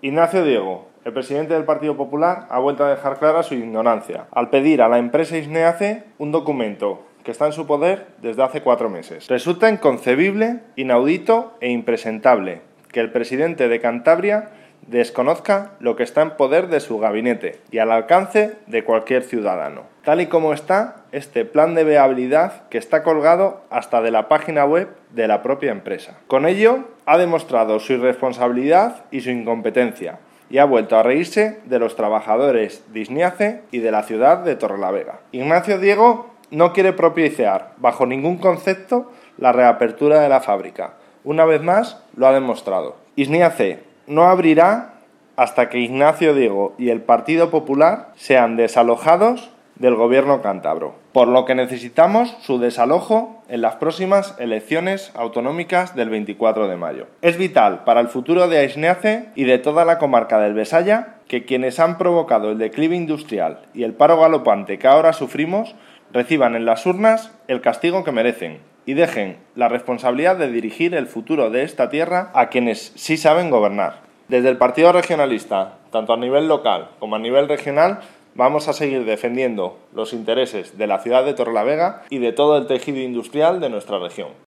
Ignacio Diego, el presidente del Partido Popular, ha vuelto a dejar clara su ignorancia al pedir a la empresa ISNEACE un documento que está en su poder desde hace 4 meses. Resulta inconcebible, inaudito e impresentable que el presidente de Cantabria desconozca lo que está en poder de su gabinete y al alcance de cualquier ciudadano. Tal y como está este plan de viabilidad que está colgado hasta de la página web de la propia empresa. Con ello ha demostrado su irresponsabilidad y su incompetencia y ha vuelto a reírse de los trabajadores de ISNEACE y de la ciudad de Torrelavega. Ignacio Diego no quiere propiciar bajo ningún concepto la reapertura de la fábrica. Una vez más lo ha demostrado. ISNEACE no abrirá hasta que Ignacio Diego y el Partido Popular sean desalojados del gobierno cántabro, por lo que necesitamos su desalojo en las próximas elecciones autonómicas del 24 de mayo. Es vital para el futuro de ISNEACE y de toda la comarca del Besaya que quienes han provocado el declive industrial y el paro galopante que ahora sufrimos reciban en las urnas el castigo que merecen y dejen la responsabilidad de dirigir el futuro de esta tierra a quienes sí saben gobernar. Desde el Partido Regionalista, tanto a nivel local como a nivel regional, vamos a seguir defendiendo los intereses de la ciudad de Torrelavega y de todo el tejido industrial de nuestra región.